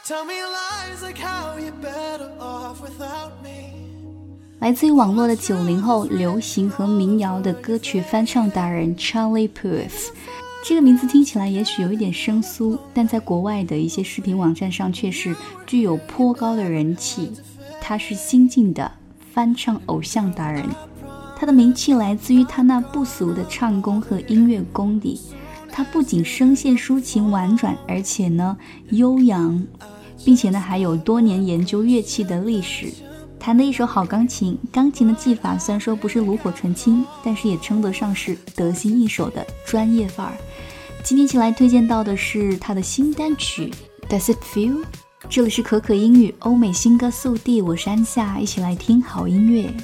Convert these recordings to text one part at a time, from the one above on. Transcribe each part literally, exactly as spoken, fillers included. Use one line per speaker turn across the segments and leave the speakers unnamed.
来自于网络的九零后流行和民谣的歌曲翻唱达人 Charlie Puth， 这个名字听起来也许有一点生疏，但在国外的一些视频网站上却是具有颇高的人气。他是新晋的翻唱偶像达人，他的名气来自于他那不俗的唱功和音乐功底。他不仅声线抒情婉转，而且呢悠扬，并且呢还有多年研究乐器的历史。弹的一手好钢琴，钢琴的技法虽然说不是炉火纯青，但是也称得上是得心应手的专业范儿。今天一起来推荐到的是他的新单曲 Does It Feel？ 这里是可可英语欧美新歌速递，我是安夏，一起来听好音乐。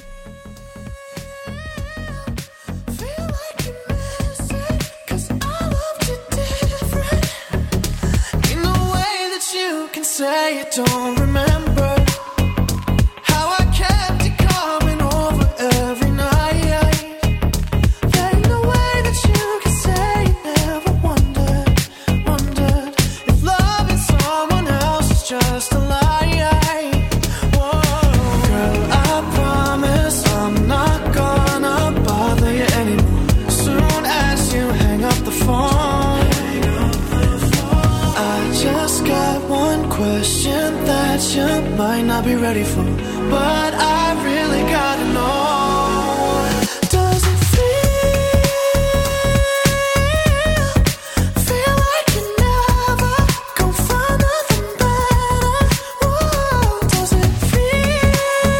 Say you don't remember how I kept you coming over every night. There ain't no way that you can say you never wondered, wondered if loving someone else is just a lie. Whoa. Girl, I promise I'm not gonna bother you anymore. Soon as you hang up the phone, I just got one question that you might not be ready for, but I really gotta know. Does it feel, feel like you never gon' find nothing better? Whoa. Does it feel,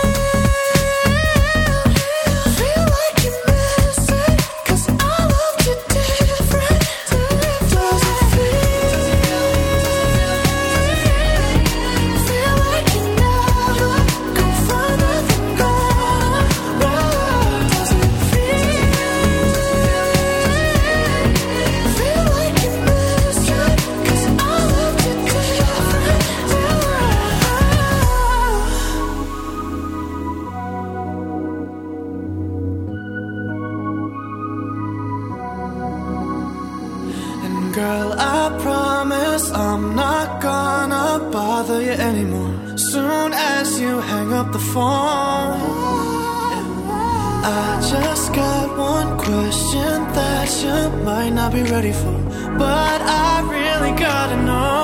feel like you miss it? Cause I loved you different, different. Does it feel, feel like you never gon' find nothing better? Whoa. Does it feel, feel like you miss it? Cause I loved you different, different. And girl, I promise I'm not gonna bother you anymore. Soon as you hang up the phone, I just got one question that you might not be ready for, but I really gotta know.